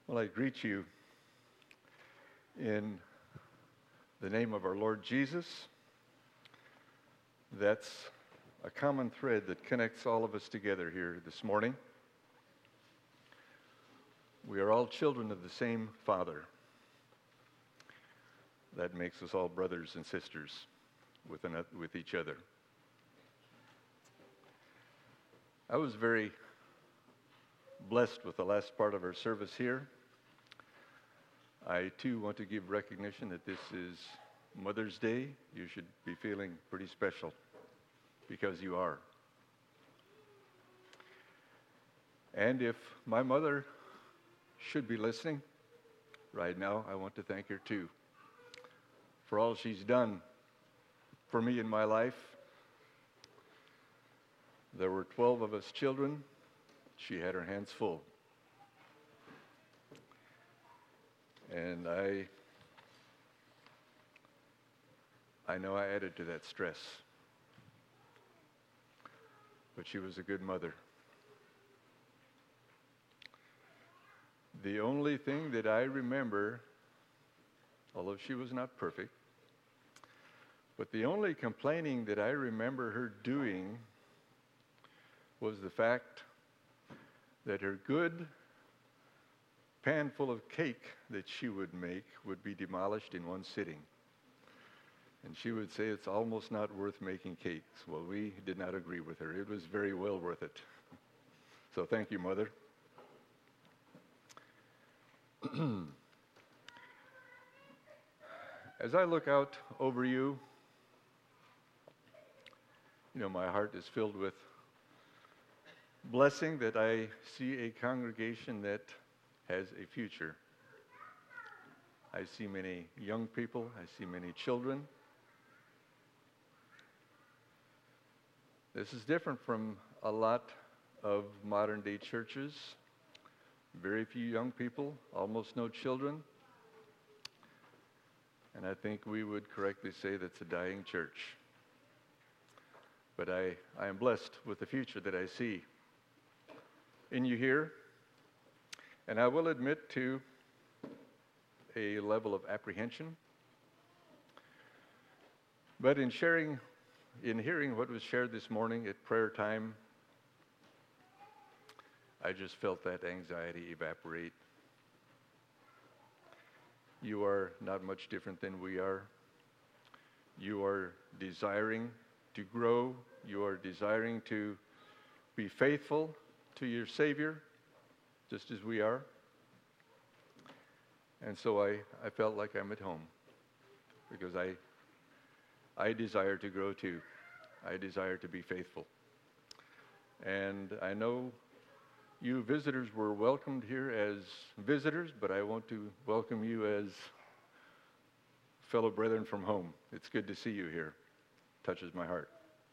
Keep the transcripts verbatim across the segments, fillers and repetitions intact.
Well, I greet you in the name of our Lord Jesus. That's a common thread that connects all of us together here this morning. We are all children of the same Father. That makes us all brothers and sisters with, an, with each other. I was very blessed with the last part of our service here. I too want to give recognition that this is Mother's Day. You should be feeling pretty special because you are. And if my mother should be listening right now, I want to thank her too for all she's done for me in my life. There were twelve of us children. She had her hands full. And I, I know I added to that stress. But she was a good mother. The only thing that I remember, although she was not perfect, but the only complaining that I remember her doing was the fact that her good pan full of cake that she would make would be demolished in one sitting. And she would say it's almost not worth making cakes. Well, we did not agree with her. It was very well worth it. So thank you, Mother. As I look out over you, you know, my heart is filled with blessing that I see a congregation that has a future. I see many young people. I see many children. This is different from a lot of modern day churches. Very few young people, almost no children. And I think we would correctly say that's a dying church. But I, I am blessed with the future that I see in you here. And I will admit to a level of apprehension. But in sharing, in hearing what was shared this morning at prayer time, I just felt that anxiety evaporate. You are not much different than we are. You are desiring to grow. You are desiring to be faithful to your Savior, just as we are. And so I, I felt like I'm at home because I, I desire to grow too. I desire to be faithful. And I know you visitors were welcomed here as visitors, but I want to welcome you as fellow brethren from home. It's good to see you here. Touches my heart.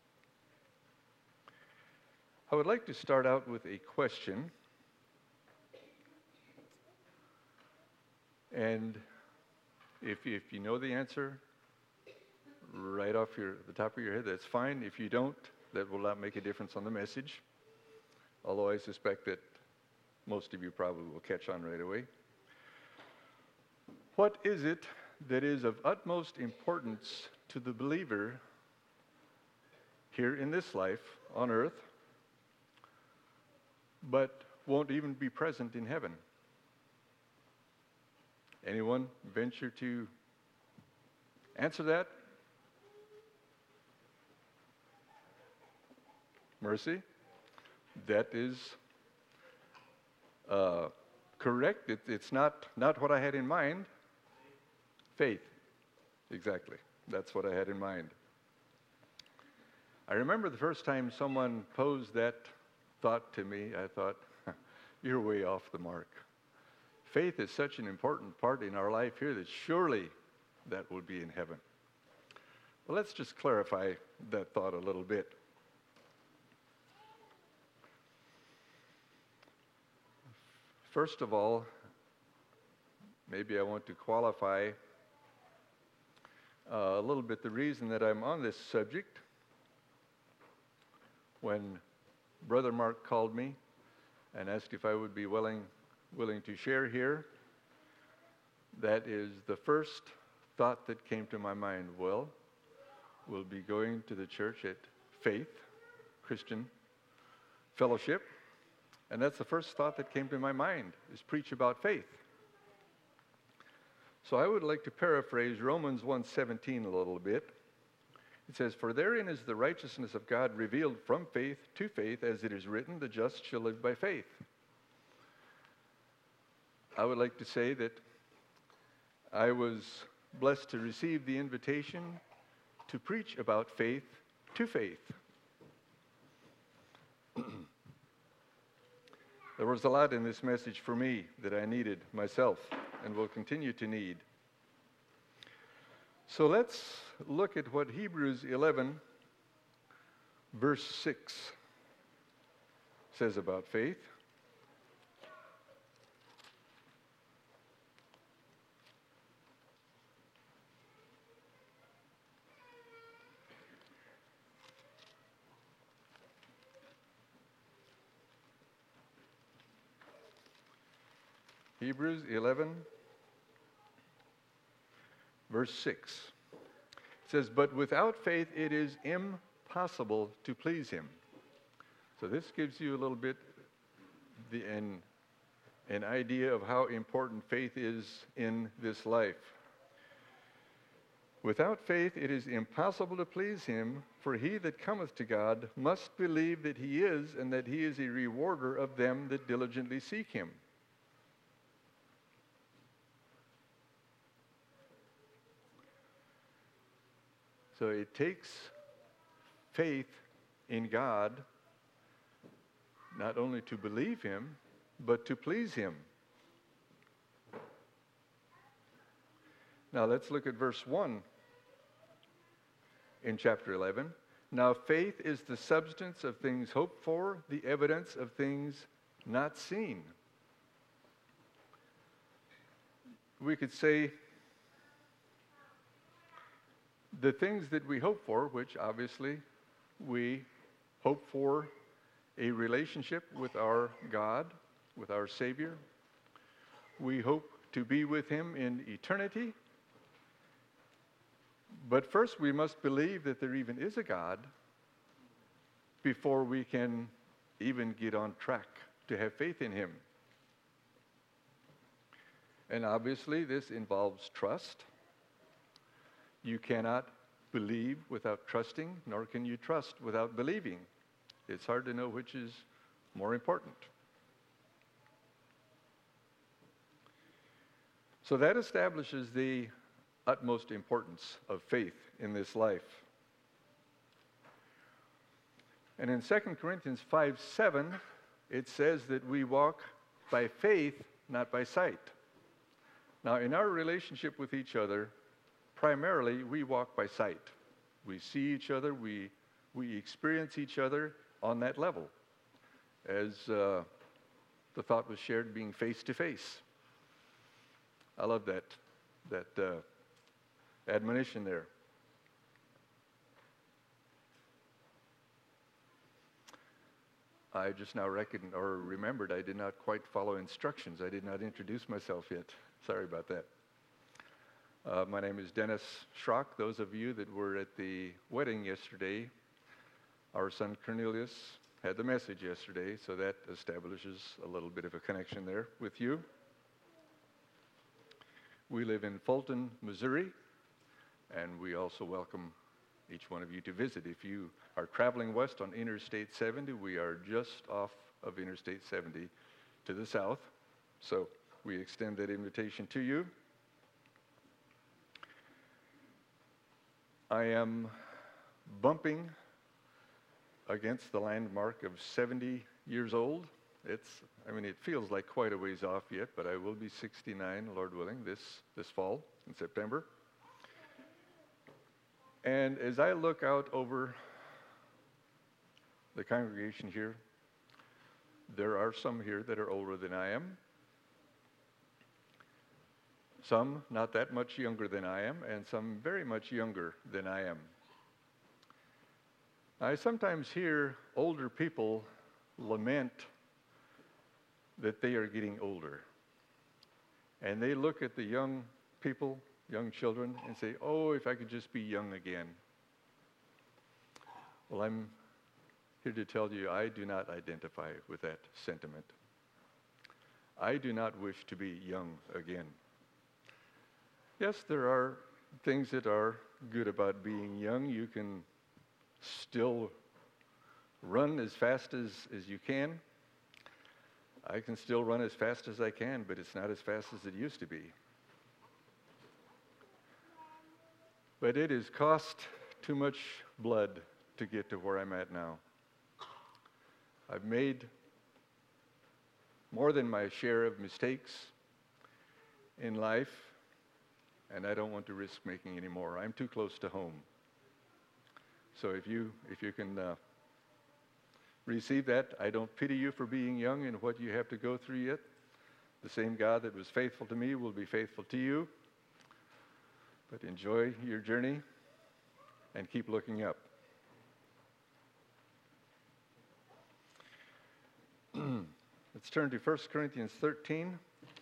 I would like to start out with a question. And if, if you know the answer right off your, the top of your head, that's fine. If you don't, that will not make a difference on the message. Although I suspect that most of you probably will catch on right away. What is it that is of utmost importance to the believer here in this life on earth, but won't even be present in heaven? Anyone venture to answer that? Mercy? That is uh, correct. It, it's not, not what I had in mind. Faith. Exactly. That's what I had in mind. I remember the first time someone posed that thought to me, I thought, you're way off the mark. Faith is such an important part in our life here that surely that will be in heaven. Well, let's just clarify that thought a little bit. First of all, maybe I want to qualify uh, a little bit the reason that I'm on this subject. When Brother Mark called me and asked if I would be willing willing to share here, that is the first thought that came to my mind. Well, we'll be going to the church at Faith Christian Fellowship, and that's the first thought that came to my mind, is preach about faith. So I would like to paraphrase Romans one seventeen a little bit. It says, "For therein is the righteousness of God revealed from faith to faith, as it is written, the just shall live by faith." I would like to say that I was blessed to receive the invitation to preach about faith to faith. There was a lot in this message for me that I needed myself and will continue to need. So let's look at what Hebrews eleven, verse six says about faith. Hebrews eleven, verse six. It says, "But without faith it is impossible to please him." So this gives you a little bit the, an, an idea of how important faith is in this life. "Without faith it is impossible to please him, for he that cometh to God must believe that he is, and that he is a rewarder of them that diligently seek him." So it takes faith in God not only to believe him, but to please him. Now let's look at verse one in chapter eleven. "Now faith is the substance of things hoped for, the evidence of things not seen." We could say the things that we hope for, which obviously we hope for a relationship with our God, with our Savior. We hope to be with him in eternity. But first we must believe that there even is a God before we can even get on track to have faith in him. And obviously this involves trust. You cannot believe without trusting, nor can you trust without believing. It's hard to know which is more important. So that establishes the utmost importance of faith in this life. And in Second Corinthians five seven, it says that we walk by faith, not by sight. Now, in our relationship with each other, primarily, we walk by sight. We see each other, we, we experience each other on that level. As uh, the thought was shared, being face to face. I love that, that uh, admonition there. I just now reckoned or remembered I did not quite follow instructions. I did not introduce myself yet. Sorry about that. Uh, my name is Dennis Schrock. Those of you that were at the wedding yesterday, our son Cornelius had the message yesterday, so that establishes a little bit of a connection there with you. We live in Fulton, Missouri, and we also welcome each one of you to visit. If you are traveling west on Interstate seventy, we are just off of Interstate seventy to the south, so we extend that invitation to you. I am bumping against the landmark of seventy years old. It's, I mean, it feels like quite a ways off yet, but I will be sixty-nine, Lord willing, this, this fall in September. And as I look out over the congregation here, there are some here that are older than I am. Some not that much younger than I am, and some very much younger than I am. I sometimes hear older people lament that they are getting older. And they look at the young people, young children, and say, oh, if I could just be young again. Well, I'm here to tell you I do not identify with that sentiment. I do not wish to be young again. Yes, there are things that are good about being young. You can still run as fast as, as you can. I can still run as fast as I can, but it's not as fast as it used to be. But it has cost too much blood to get to where I'm at now. I've made more than my share of mistakes in life, and I don't want to risk making any more. I'm too close to home. So if you if you can uh, receive that, I don't pity you for being young and what you have to go through yet. The same God that was faithful to me will be faithful to you. But enjoy your journey and keep looking up. Let's turn to First Corinthians thirteen.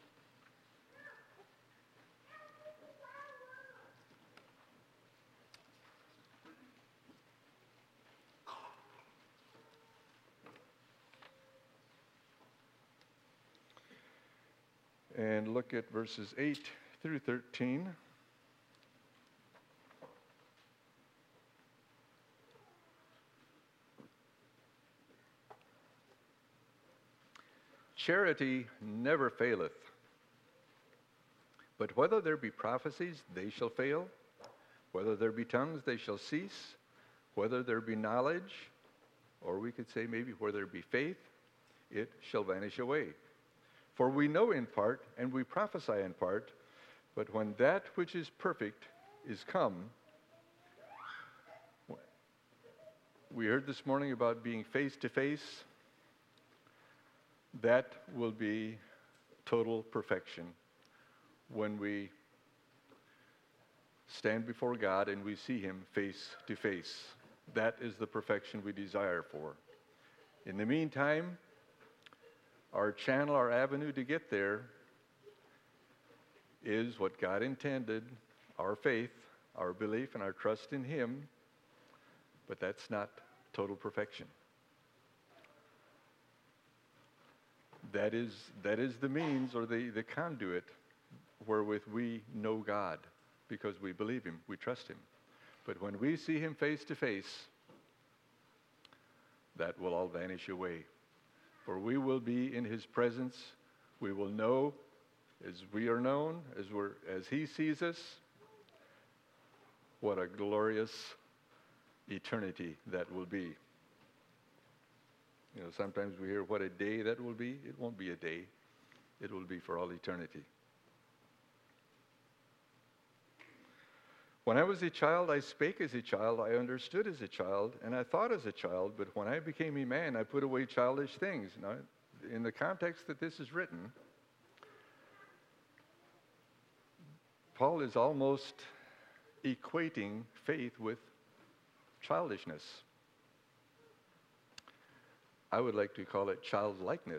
And look at verses eight through thirteen. Charity never faileth. But whether there be prophecies, they shall fail. Whether there be tongues, they shall cease. Whether there be knowledge, or we could say maybe where there be faith, it shall vanish away. For we know in part, and we prophesy in part, but when that which is perfect is come, we heard this morning about being face to face. That will be total perfection when we stand before God and we see Him face to face. That is the perfection we desire for. In the meantime, our channel, our avenue to get there is what God intended, our faith, our belief, and our trust in Him, but that's not total perfection. That is, that is the means or the, the conduit wherewith we know God, because we believe Him, we trust Him. But when we see Him face to face, that will all vanish away. For we will be in His presence. We will know as we are known, as we're as He sees us. What a glorious eternity that will be. You know, sometimes we hear what a day that will be. It won't be a day. It will be for all eternity. When I was a child, I spake as a child, I understood as a child, and I thought as a child, but when I became a man, I put away childish things. Now, in the context that this is written, Paul is almost equating faith with childishness. I would like to call it childlikeness.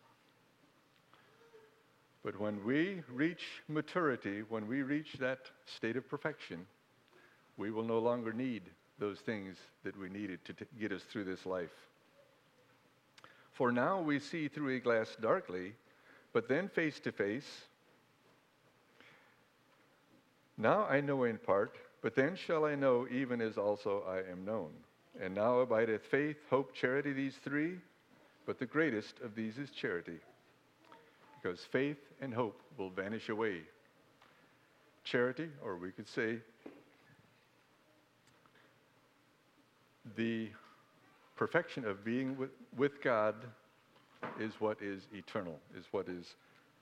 But when we reach maturity, when we reach that state of perfection, we will no longer need those things that we needed to t- get us through this life. For now we see through a glass darkly, but then face to face. Now I know in part, but then shall I know even as also I am known. And now abideth faith, hope, charity, these three, but the greatest of these is charity. Because faith and hope will vanish away. Charity, or we could say, the perfection of being with, with God is what is eternal, is what is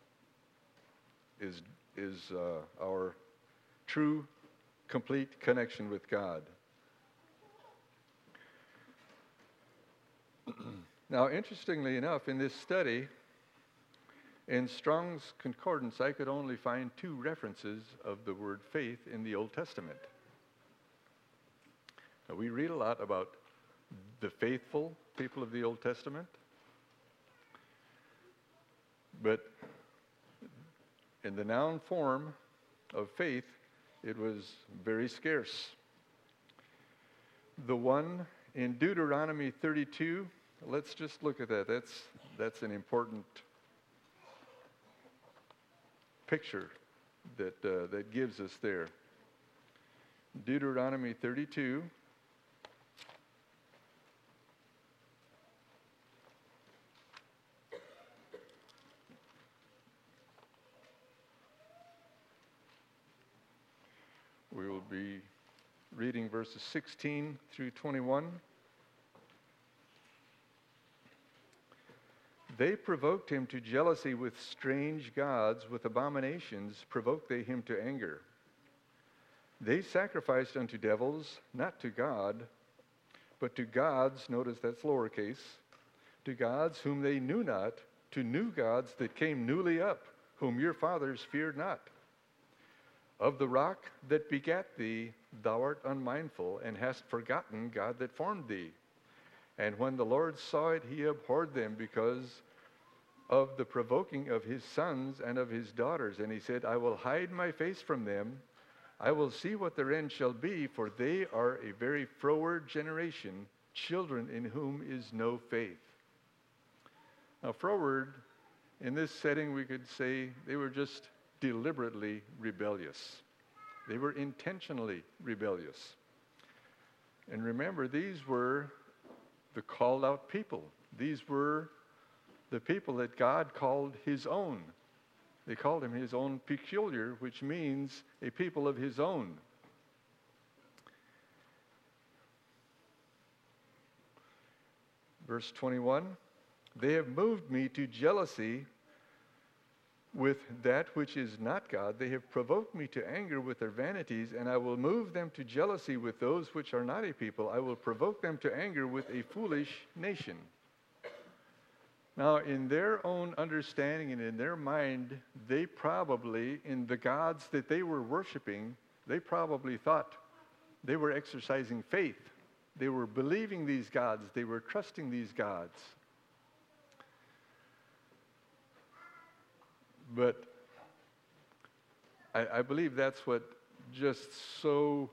is is uh, our true, complete connection with God. Now, interestingly enough, in this study, in Strong's Concordance, I could only find two references of the word faith in the Old Testament. Now, we read a lot about the faithful people of the Old Testament. But in the noun form of faith, it was very scarce. The one in Deuteronomy thirty-two, let's just look at that. That's, that's an important picture that, uh, that gives us there. Deuteronomy thirty-two. We will be reading verses sixteen through twenty-one. They provoked him to jealousy with strange gods, with abominations provoked they him to anger. They sacrificed unto devils, not to God, but to gods, notice that's lowercase, to gods whom they knew not, to new gods that came newly up, whom your fathers feared not. Of the rock that begat thee, thou art unmindful, and hast forgotten God that formed thee. And when the Lord saw it, he abhorred them because of the provoking of his sons and of his daughters. And he said, I will hide my face from them. I will see what their end shall be, for they are a very froward generation, children in whom is no faith. Now, froward, in this setting, we could say they were just deliberately rebellious. They were intentionally rebellious. And remember, these were the called out people. These were the people that God called his own. They called him his own peculiar, which means a people of his own. Verse twenty-one, they have moved me to jealousy with that which is not God. They have provoked me to anger with their vanities, and I will move them to jealousy with those which are not a people. I will provoke them to anger with a foolish nation. Now, in their own understanding and in their mind, they probably, in the gods that they were worshiping, they probably thought they were exercising faith. They were believing these gods. They were trusting these gods. But I, I believe that's what just so,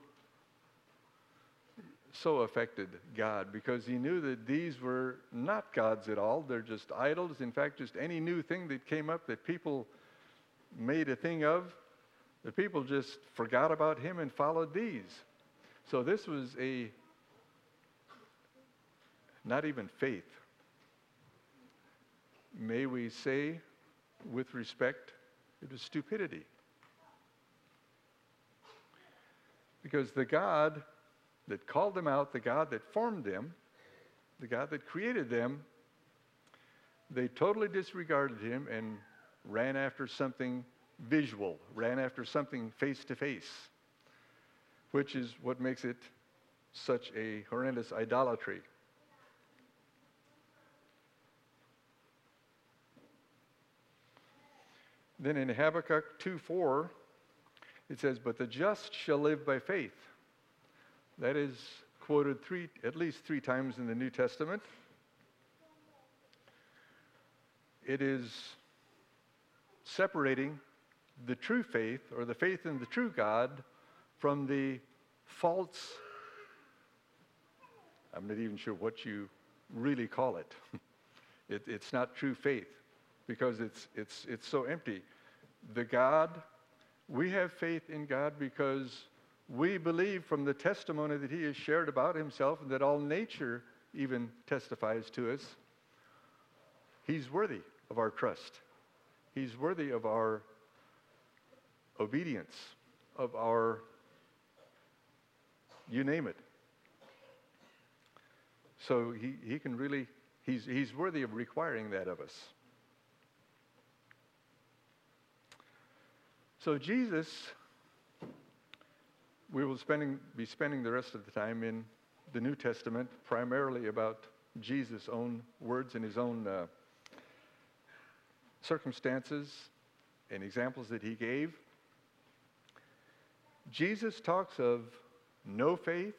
so affected God, because he knew that these were not gods at all. They're just idols. In fact, just any new thing that came up that people made a thing of, the people just forgot about him and followed these. So this was a, not even faith. May we say, with respect, it was stupidity. Because the God that called them out, the God that formed them, the God that created them, they totally disregarded him and ran after something visual, ran after something face-to-face, which is what makes it such a horrendous idolatry. Then in Habakkuk two four, it says, but the just shall live by faith. That is quoted three, at least three times in the New Testament. It is separating the true faith, or the faith in the true God, from the false, I'm not even sure what you really call it. it it's not true faith, because it's it's it's so empty. The God, we have faith in God because we believe from the testimony that he has shared about himself, and that all nature even testifies to us. He's worthy of our trust. He's worthy of our obedience, of our, you name it. So he, he can really, he's, he's worthy of requiring that of us. So Jesus, we will spending, be spending the rest of the time in the New Testament, primarily about Jesus' own words and his own uh, circumstances and examples that he gave. Jesus talks of no faith.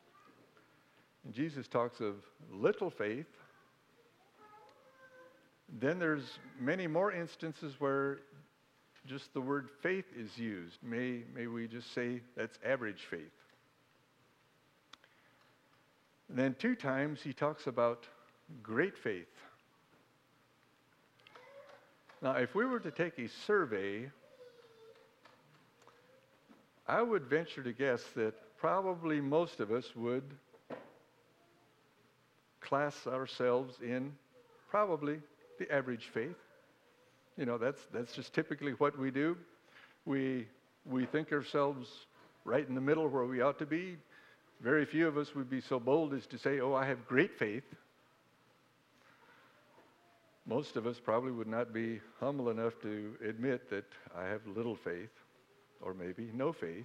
And Jesus talks of little faith. Then there's many more instances where just the word faith is used. May, may we just say that's average faith. And then two times he talks about great faith. Now, if we were to take a survey, I would venture to guess that probably most of us would class ourselves in probably the average faith. You know, that's that's just typically what we do. We we think ourselves right in the middle where we ought to be. Very few of us would be so bold as to say, oh, I have great faith. Most of us probably would not be humble enough to admit that I have little faith, or maybe no faith.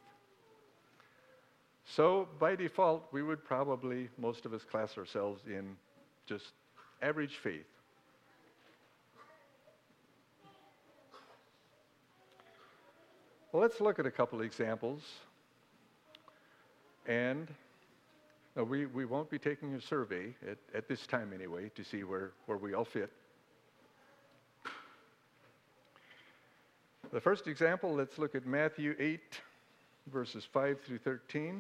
So by default, we would probably, most of us, class ourselves in just average faith. Well, let's look at a couple examples. And no, we, we won't be taking a survey at, at this time anyway to see where, where we all fit. The first example, let's look at Matthew eight, verses five through thirteen.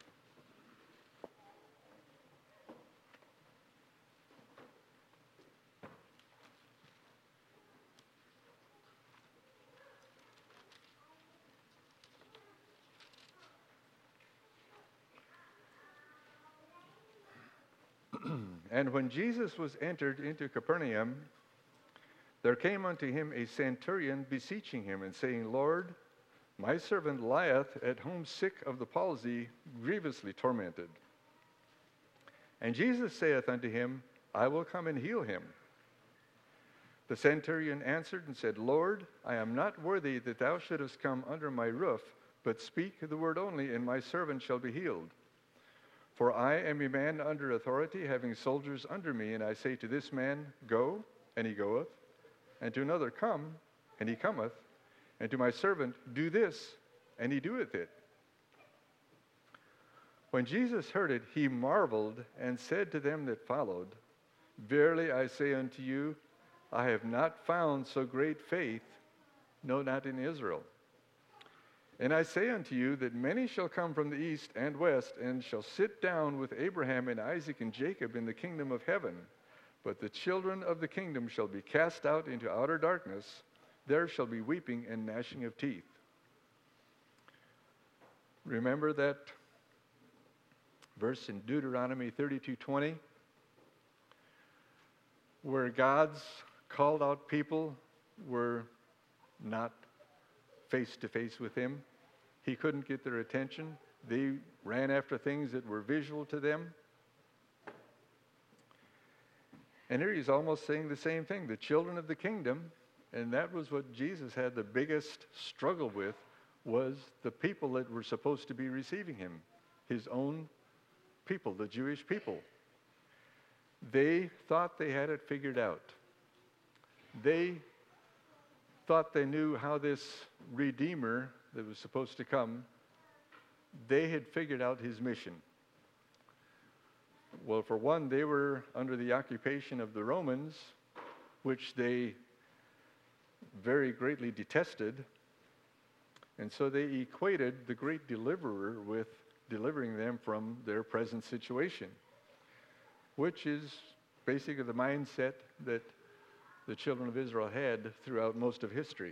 And when Jesus was entered into Capernaum, there came unto him a centurion beseeching him, and saying, Lord, my servant lieth at home sick of the palsy, grievously tormented. And Jesus saith unto him, I will come and heal him. The centurion answered and said, Lord, I am not worthy that thou shouldest come under my roof, but speak the word only, and my servant shall be healed. For I am a man under authority, having soldiers under me, and I say to this man, Go, and he goeth, and to another, Come, and he cometh, and to my servant, Do this, and he doeth it. When Jesus heard it, he marveled, and said to them that followed, Verily I say unto you, I have not found so great faith, no, not in Israel. And I say unto you that many shall come from the east and west, and shall sit down with Abraham and Isaac and Jacob in the kingdom of heaven. But the children of the kingdom shall be cast out into outer darkness. There shall be weeping and gnashing of teeth. Remember that verse in Deuteronomy thirty-two twenty, where God's called out people were not face to face with him. He couldn't get their attention. They ran after things that were visual to them. And here he's almost saying the same thing, the children of the kingdom, and that was what Jesus had the biggest struggle with, was the people that were supposed to be receiving him, his own people, the Jewish people. They thought they had it figured out. They thought they knew how this Redeemer that was supposed to come, they had figured out his mission. Well, for one, they were under the occupation of the Romans, which they very greatly detested, and so they equated the great deliverer with delivering them from their present situation, which is basically the mindset that the children of Israel had throughout most of history.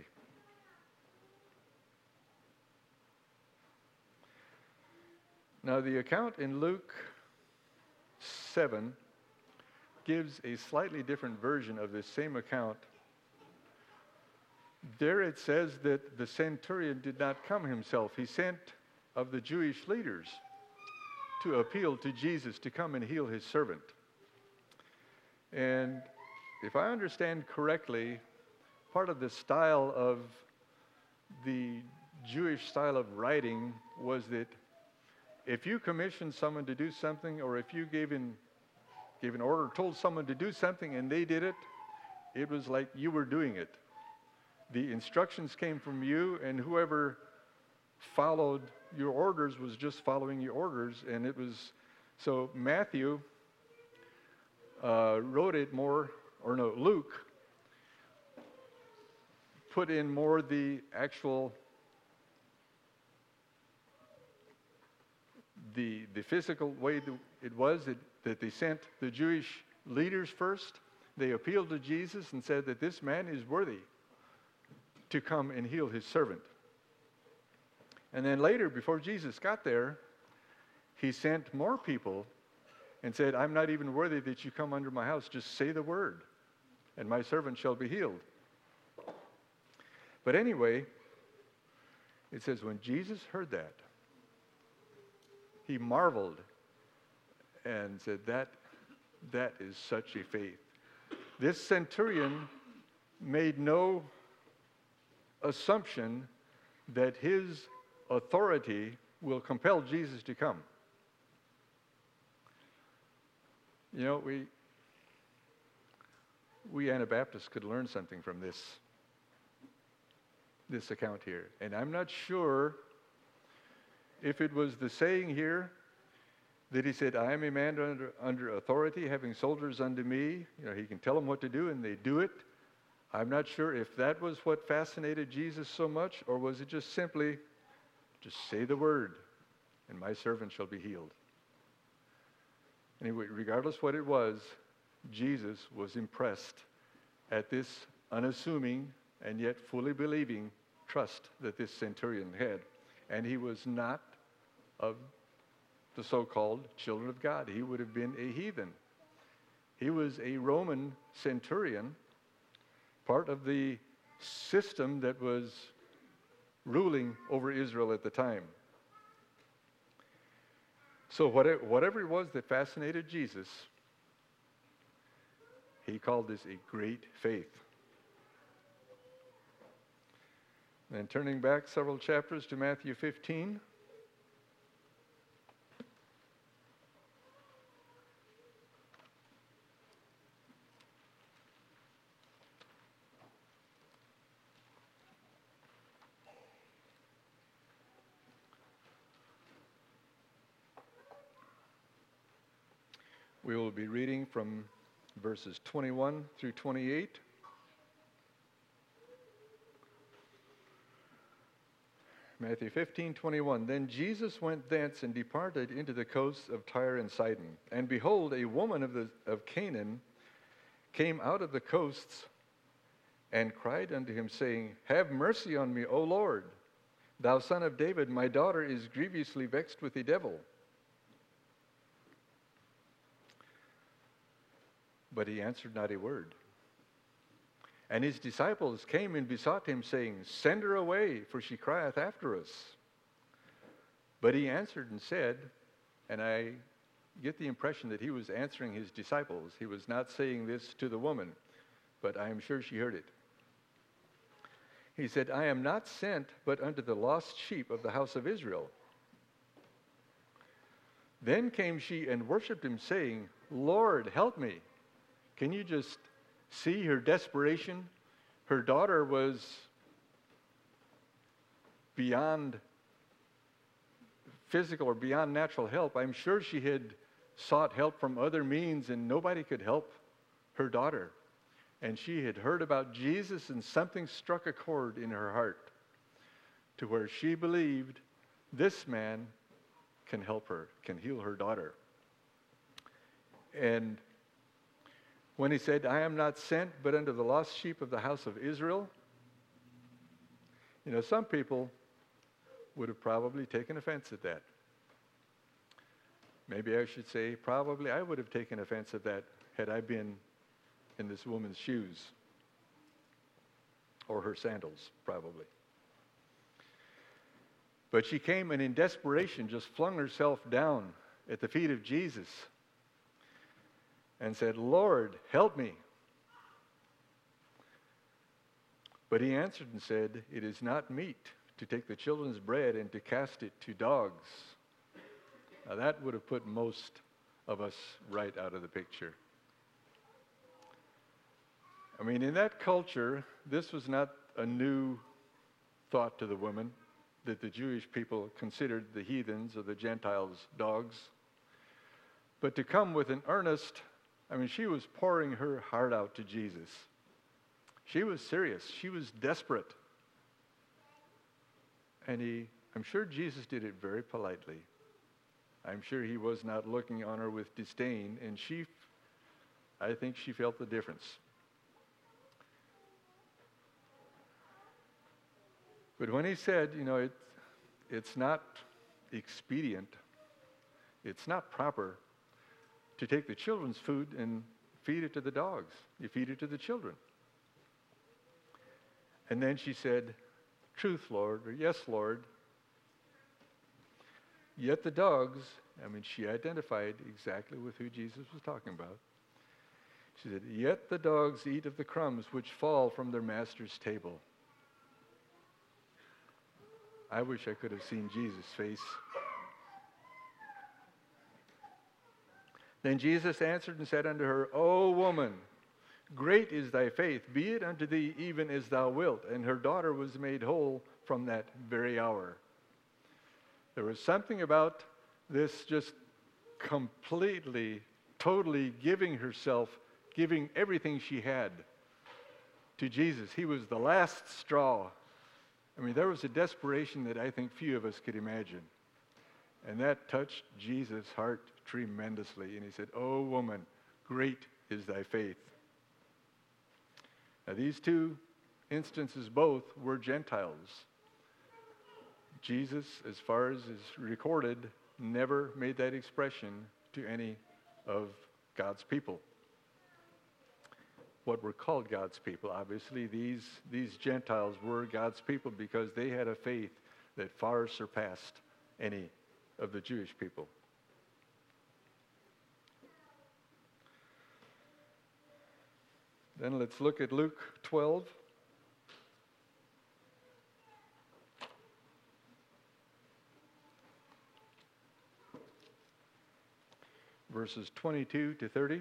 Now, the account in Luke seven gives a slightly different version of this same account. There it says that the centurion did not come himself. He sent of the Jewish leaders to appeal to Jesus to come and heal his servant. And if I understand correctly, part of the style of the Jewish style of writing was that if you commissioned someone to do something, or if you gave in gave an order, told someone to do something and they did it, it was like you were doing it. The instructions came from you, and whoever followed your orders was just following your orders. And it was, so Matthew uh, wrote it more, or no, Luke put in more the actual, the, the physical way that it was, that, that they sent the Jewish leaders first. They appealed to Jesus and said that this man is worthy to come and heal his servant. And then later, before Jesus got there, he sent more people and said, I'm not even worthy that you come under my house. Just say the word, and my servant shall be healed. But anyway, it says when Jesus heard that, he marveled and said, that, that is such a faith. This centurion made no assumption that his authority will compel Jesus to come. You know, we we Anabaptists could learn something from this this account here. And I'm not sure if it was the saying here that he said, I am a man under, under authority, having soldiers under me. You know, he can tell them what to do, and they do it. I'm not sure if that was what fascinated Jesus so much, or was it just simply, just say the word, and my servant shall be healed. Anyway, regardless what it was, Jesus was impressed at this unassuming and yet fully believing trust that this centurion had. And he was not of the so-called children of God. He would have been a heathen. He was a Roman centurion, part of the system that was ruling over Israel at the time. So whatever it was that fascinated Jesus, he called this a great faith. Then turning back several chapters to Matthew fifteen. We will be reading from verses twenty-one through twenty-eight. Matthew fifteen, twenty-one. Then Jesus went thence and departed into the coasts of Tyre and Sidon. And behold, a woman of, the, of Canaan came out of the coasts and cried unto him, saying, Have mercy on me, O Lord, thou son of David, my daughter is grievously vexed with the devil. But he answered not a word. And his disciples came and besought him, saying, Send her away, for she crieth after us. But he answered and said, and I get the impression that he was answering his disciples. He was not saying this to the woman, but I am sure she heard it. He said, I am not sent but unto the lost sheep of the house of Israel. Then came she and worshipped him, saying, Lord, help me. Can you just see her desperation? Her daughter was beyond physical or beyond natural help. I'm sure she had sought help from other means, and nobody could help her daughter. And she had heard about Jesus, and something struck a chord in her heart to where she believed this man can help her, can heal her daughter. And when he said, I am not sent but unto the lost sheep of the house of Israel, you know, some people would have probably taken offense at that. Maybe I should say, probably I would have taken offense at that had I been in this woman's shoes, or her sandals, probably. But she came and in desperation just flung herself down at the feet of Jesus and said, Lord, help me. But he answered and said, It is not meet to take the children's bread and to cast it to dogs. Now that would have put most of us right out of the picture. I mean, in that culture, this was not a new thought to the woman, that the Jewish people considered the heathens or the Gentiles dogs. But to come with an earnest, I mean, she was pouring her heart out to Jesus. She was serious. She was desperate. And he, I'm sure Jesus did it very politely. I'm sure he was not looking on her with disdain, and she, I think she felt the difference. But when he said, you know, it, it's not expedient, it's not proper to take the children's food and feed it to the dogs. You feed it to the children. And then she said, truth, Lord, or yes, Lord. Yet the dogs, I mean, she identified exactly with who Jesus was talking about. She said, yet the dogs eat of the crumbs which fall from their master's table. I wish I could have seen Jesus' face. Then Jesus answered and said unto her, O woman, great is thy faith, be it unto thee even as thou wilt. And her daughter was made whole from that very hour. There was something about this just completely, totally giving herself, giving everything she had to Jesus. He was the last straw. I mean, there was a desperation that I think few of us could imagine. And that touched Jesus' heart tremendously. And he said, O woman, great is thy faith. Now, these two instances both were Gentiles. Jesus, as far as is recorded, never made that expression to any of God's people. What were called God's people. Obviously, these, these Gentiles were God's people because they had a faith that far surpassed any of the Jewish people. Then let's look at Luke twelve. Verses twenty-two to thirty.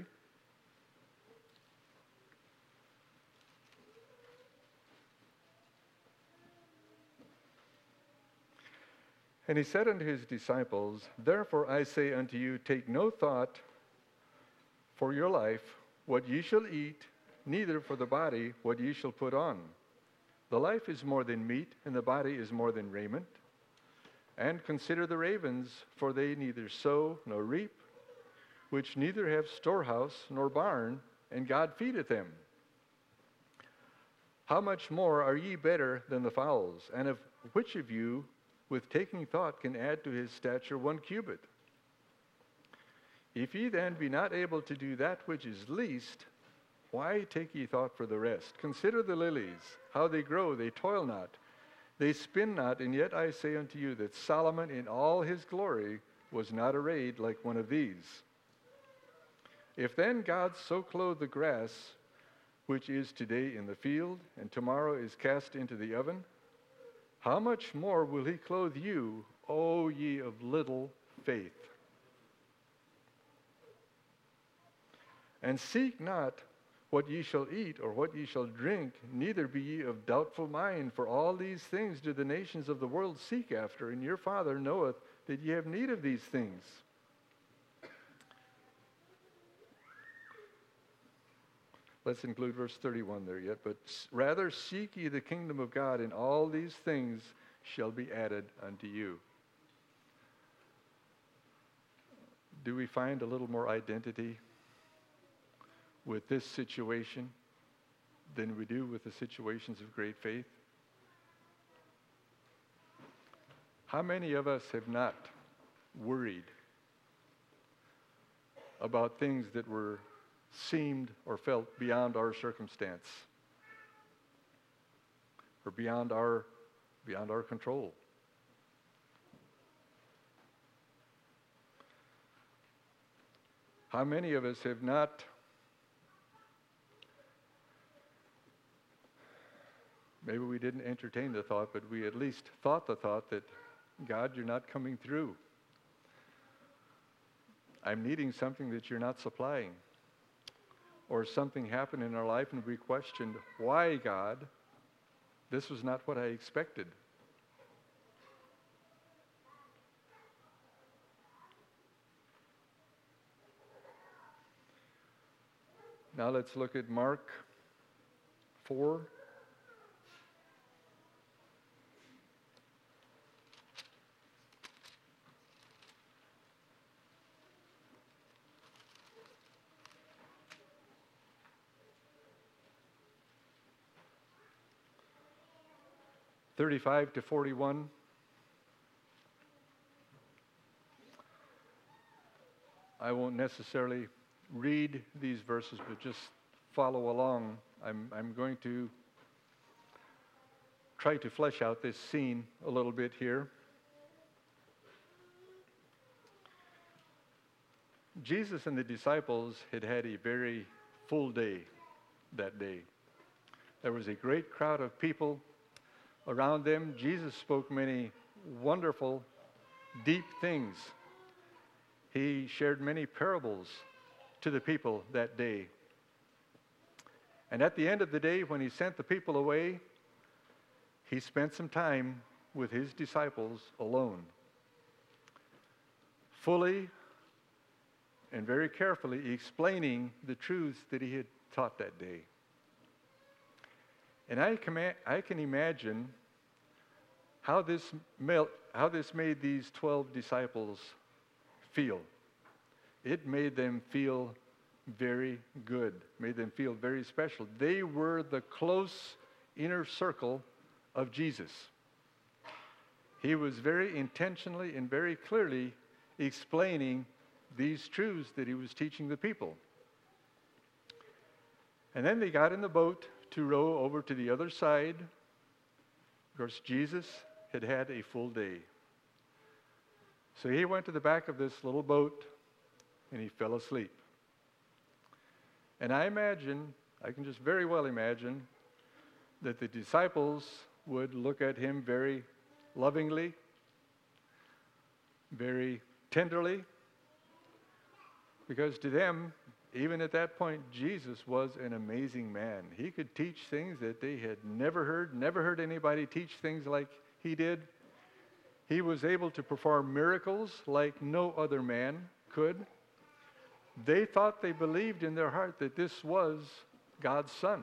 And he said unto his disciples, therefore I say unto you, take no thought for your life, what ye shall eat, neither for the body, what ye shall put on. The life is more than meat, and the body is more than raiment. And consider the ravens, for they neither sow nor reap, which neither have storehouse nor barn, and God feedeth them. How much more are ye better than the fowls? And of which of you, with taking thought, can add to his stature one cubit? If ye then be not able to do that which is least, why take ye thought for the rest? Consider the lilies, how they grow, they toil not, they spin not, and yet I say unto you that Solomon in all his glory was not arrayed like one of these. If then God so clothe the grass, which is today in the field, and tomorrow is cast into the oven, how much more will he clothe you, O ye of little faith? And seek not what ye shall eat or what ye shall drink, neither be ye of doubtful mind, for all these things do the nations of the world seek after, and your Father knoweth that ye have need of these things. Let's include verse thirty-one there yet. But rather seek ye the kingdom of God, and all these things shall be added unto you. Do we find a little more identity with this situation than we do with the situations of great faith? How many of us have not worried about things that were seemed or felt beyond our circumstance or beyond our beyond our control? How many of us have not maybe we didn't entertain the thought, but we at least thought the thought that, God, you're not coming through. I'm needing something that you're not supplying. Or something happened in our life and we questioned, why, God? This was not what I expected. Now let's look at Mark four. thirty-five to forty-one. I won't necessarily read these verses, but just follow along. I'm, I'm going to try to flesh out this scene a little bit here. Jesus and the disciples had had a very full day that day. There was a great crowd of people around them. Jesus spoke many wonderful, deep things. He shared many parables to the people that day. And at the end of the day, when he sent the people away, he spent some time with his disciples alone, fully and very carefully explaining the truths that he had taught that day. And I can, I can imagine how this, how this made these twelve disciples feel. It made them feel very good, made them feel very special. They were the close inner circle of Jesus. He was very intentionally and very clearly explaining these truths that he was teaching the people. And then they got in the boat to row over to the other side. Of course, Jesus had had a full day. So he went to the back of this little boat and he fell asleep. And I imagine, I can just very well imagine, that the disciples would look at him very lovingly, very tenderly, because to them, even at that point, Jesus was an amazing man. He could teach things that they had never heard, never heard anybody teach things like he did. He was able to perform miracles like no other man could. They thought, they believed in their heart that this was God's Son.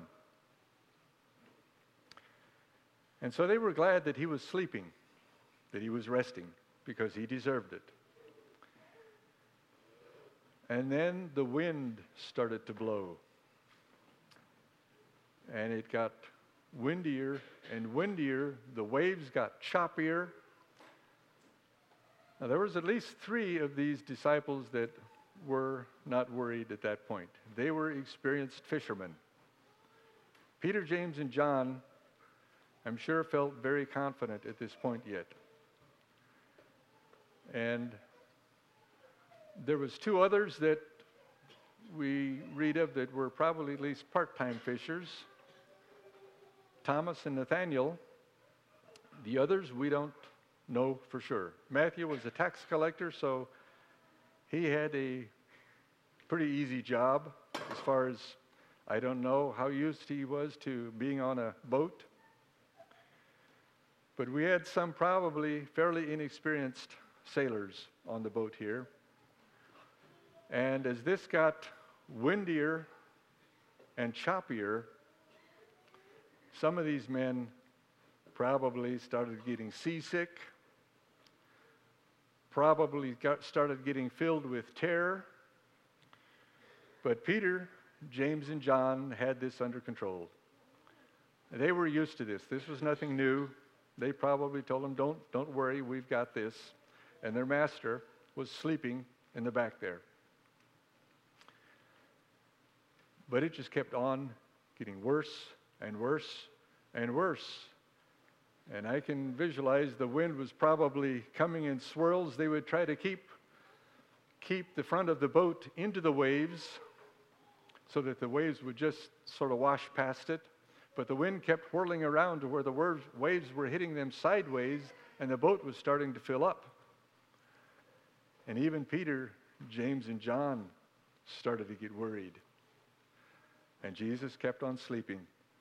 And so they were glad that he was sleeping, that he was resting, because he deserved it. And then the wind started to blow. And it got windier and windier. The waves got choppier. Now, there was at least three of these disciples that were not worried at that point. They were experienced fishermen. Peter, James, and John, I'm sure, felt very confident at this point yet. And there was two others that we read of that were probably at least part-time fishers, Thomas and Nathaniel. The others we don't know for sure. Matthew was a tax collector, so he had a pretty easy job as far as, I don't know how used he was to being on a boat. But we had some probably fairly inexperienced sailors on the boat here. And as this got windier and choppier, some of these men probably started getting seasick, probably got, started getting filled with terror. But Peter, James, and John had this under control. They were used to this. This was nothing new. They probably told them, don't, don't worry, we've got this. And their master was sleeping in the back there. But it just kept on getting worse and worse and worse. And I can visualize the wind was probably coming in swirls. They would try to keep, keep the front of the boat into the waves so that the waves would just sort of wash past it. But the wind kept whirling around to where the waves were hitting them sideways, and the boat was starting to fill up. And even Peter, James, and John started to get worried. And Jesus kept on sleeping.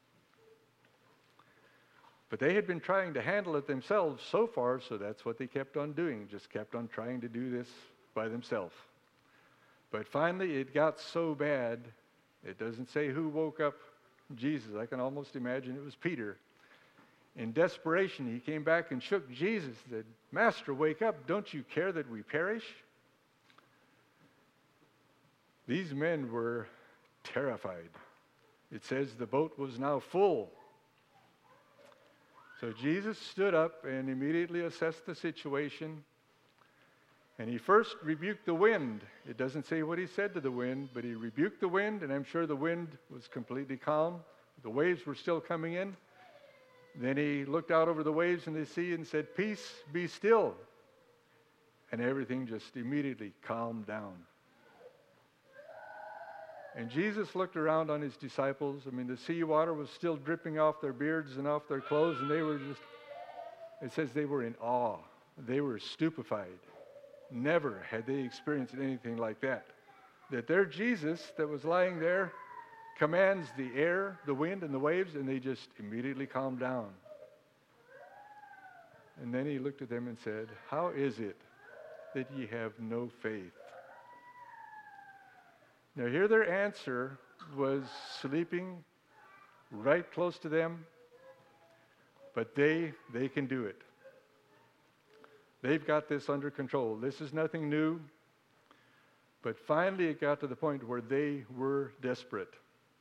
But they had been trying to handle it themselves so far, so that's what they kept on doing, just kept on trying to do this by themselves. But finally it got so bad, it doesn't say who woke up Jesus. I can almost imagine it was Peter. In desperation, he came back and shook Jesus and said, "Master, wake up. Don't you care that we perish?" These men were terrified. It says the boat was now full. So Jesus stood up and immediately assessed the situation. And he first rebuked the wind. It doesn't say what he said to the wind, but he rebuked the wind, and I'm sure the wind was completely calm. The waves were still coming in. Then he looked out over the waves and the sea and said, "Peace, be still." And everything just immediately calmed down. And Jesus looked around on his disciples. I mean, the seawater was still dripping off their beards and off their clothes, and they were just, it says they were in awe. They were stupefied. Never had they experienced anything like that. That their Jesus that was lying there commands the air, the wind, and the waves, and they just immediately calmed down. And then he looked at them and said, "How is it that ye have no faith?" Now here their answer was sleeping right close to them, but they, they can do it. They've got this under control. This is nothing new. But finally it got to the point where they were desperate.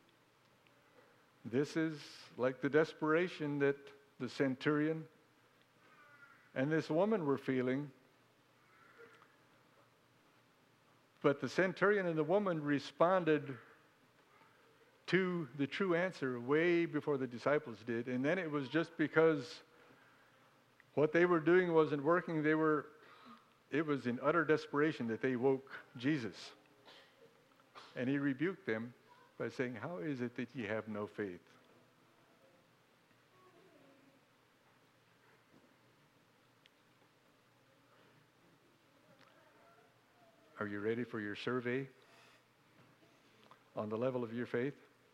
This is like the desperation that the centurion and this woman were feeling. But the centurion and the woman responded to the true answer way before the disciples did. And then it was just because what they were doing wasn't working. They were, it was in utter desperation that they woke Jesus. And he rebuked them by saying, "How is it that ye have no faith?" Are you ready for your survey on the level of your faith?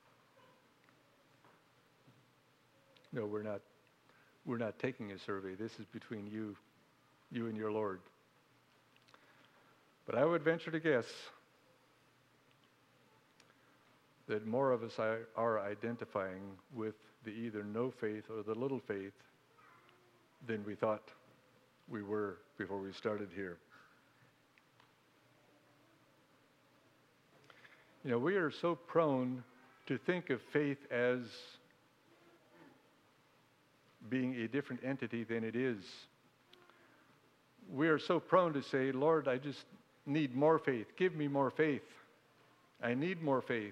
No, we're not. We're not taking a survey. This is between you, you and your Lord. But I would venture to guess that more of us are identifying with the either no faith or the little faith than we thought we were before we started here. You know, we are so prone to think of faith as being a different entity than it is. We are so prone to say, "Lord, I just need more faith. Give me more faith. I need more faith."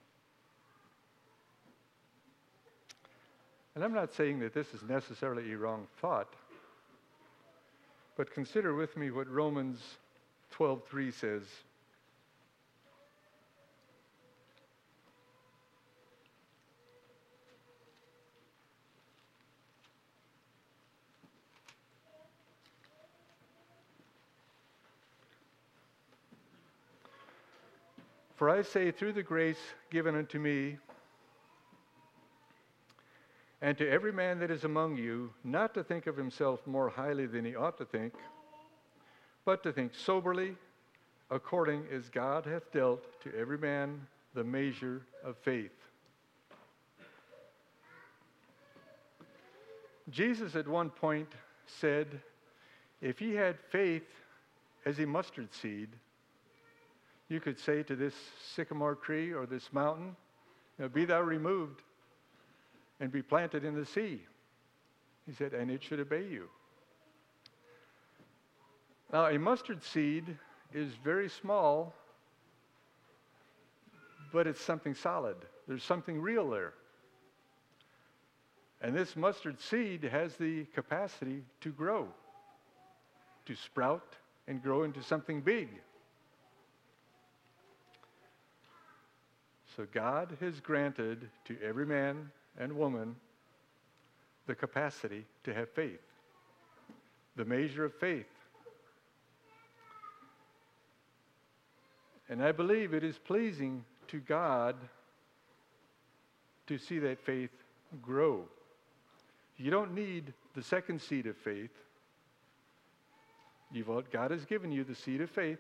And I'm not saying that this is necessarily a wrong thought, but consider with me what Romans twelve three says. "For I say, through the grace given unto me, and to every man that is among you, not to think of himself more highly than he ought to think, but to think soberly, according as God hath dealt to every man the measure of faith." Jesus at one point said, if ye had faith as a mustard seed, you could say to this sycamore tree or this mountain, you know, "Be thou removed and be planted in the sea." He said, "And it should obey you." Now, a mustard seed is very small, but it's something solid. There's something real there. And this mustard seed has the capacity to grow, to sprout and grow into something big. So God has granted to every man and woman the capacity to have faith, the measure of faith. And I believe it is pleasing to God to see that faith grow. You don't need the second seed of faith. You've, God has given you the seed of faith,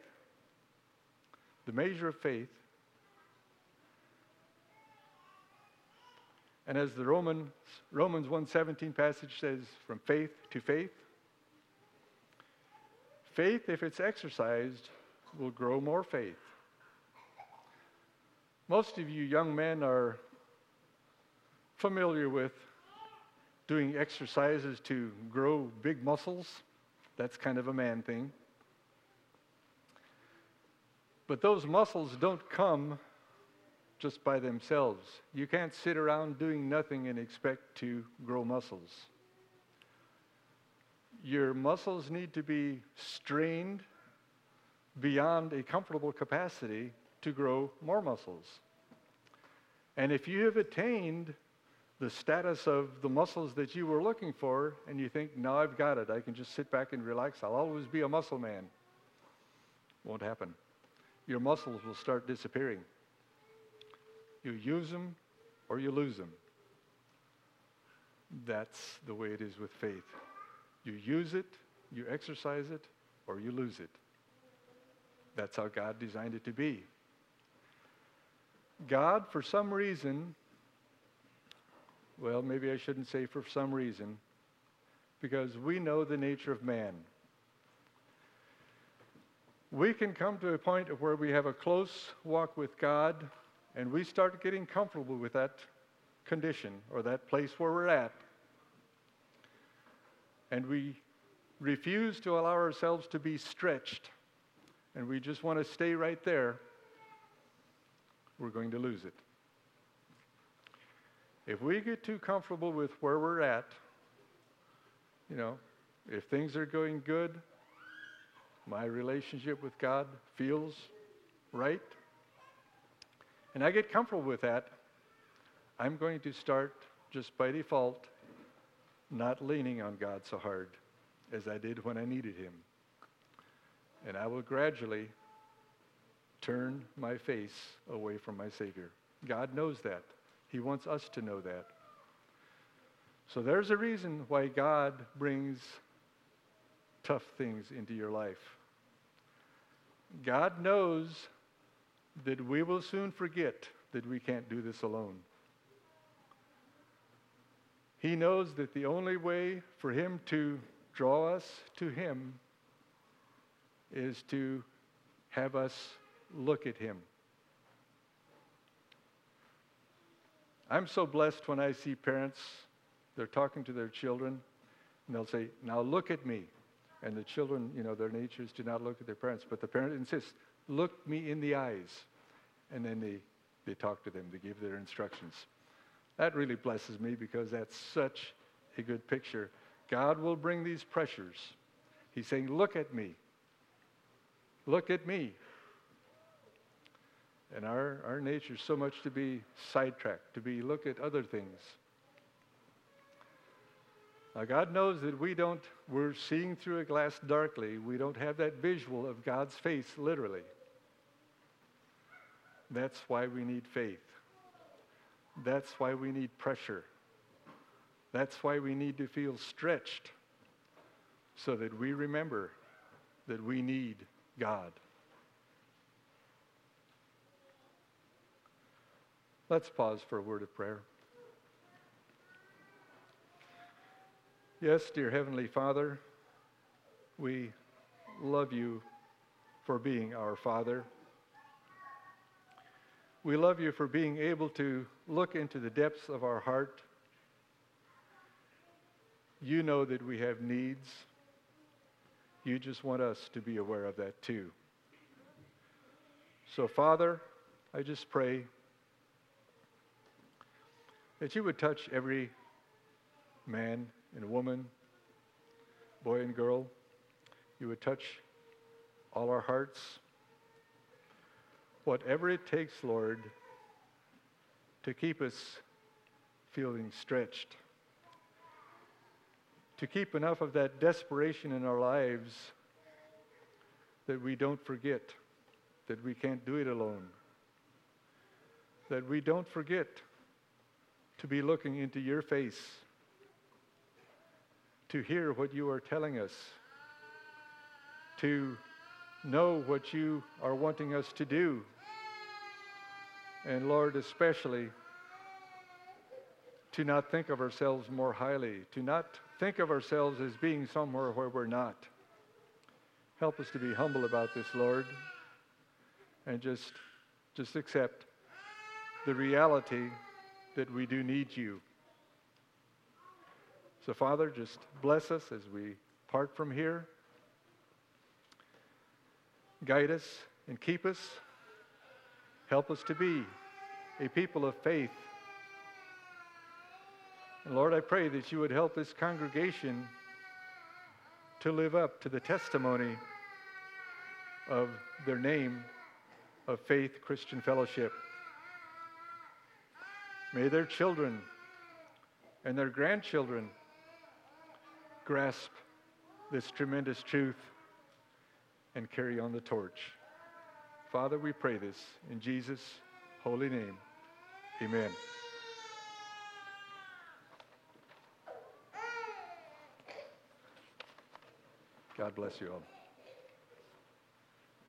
the measure of faith. And as the Romans, Romans one seventeen passage says, from faith to faith, faith, if it's exercised, will grow more faith. Most of you young men are familiar with doing exercises to grow big muscles. That's kind of a man thing. But those muscles don't come just by themselves. You can't sit around doing nothing and expect to grow muscles. Your muscles need to be strained beyond a comfortable capacity to grow more muscles. And if you have attained the status of the muscles that you were looking for, and you think, now I've got it, I can just sit back and relax, I'll always be a muscle man. Won't happen. Your muscles will start disappearing. You use them or you lose them. That's the way it is with faith. You use it, you exercise it, or you lose it. That's how God designed it to be. God, for some reason, well, maybe I shouldn't say for some reason, because we know the nature of man. We can come to a point of where we have a close walk with God, and we start getting comfortable with that condition or that place where we're at. And we refuse to allow ourselves to be stretched, and we just want to stay right there. We're going to lose it. If we get too comfortable with where we're at, you know, if things are going good, my relationship with God feels right, and I get comfortable with that, I'm going to start, just by default, not leaning on God so hard as I did when I needed Him. And I will gradually turn my face away from my Savior. God knows that. He wants us to know that. So there's a reason why God brings tough things into your life. God knows that we will soon forget that we can't do this alone. He knows that the only way for Him to draw us to Him is to have us look at Him. I'm so blessed when I see parents, they're talking to their children, and they'll say, now look at me. And the children, you know, their nature is to not look at their parents, but the parent insists, look me in the eyes. And then they, they talk to them, they give their instructions. That really blesses me because that's such a good picture. God will bring these pressures. He's saying, look at me. Look at me. And our, our nature is so much to be sidetracked, to be look at other things. Now God knows that we don't, we're seeing through a glass darkly. We don't have that visual of God's face literally. That's why we need faith. That's why we need pressure. That's why we need to feel stretched so that we remember that we need God. Let's pause for a word of prayer. Yes, dear Heavenly Father, we love you for being our Father. We love you for being able to look into the depths of our heart. You know that we have needs. You just want us to be aware of that too. So, Father, I just pray that you would touch every man and woman, boy and girl. You would touch all our hearts. Whatever it takes, Lord, to keep us feeling stretched, to keep enough of that desperation in our lives that we don't forget that we can't do it alone, that we don't forget to be looking into your face, to hear what you are telling us, to know what you are wanting us to do. And Lord, especially to not think of ourselves more highly, to not think of ourselves as being somewhere where we're not. Help us to be humble about this, Lord, and just, just accept the reality that we do need you. So, Father, just bless us as we part from here. Guide us and keep us. Help us to be a people of faith. And Lord, I pray that you would help this congregation to live up to the testimony of their name of Faith Christian Fellowship. May their children and their grandchildren grasp this tremendous truth and carry on the torch. Father, we pray this in Jesus' holy name. Amen. God bless you all.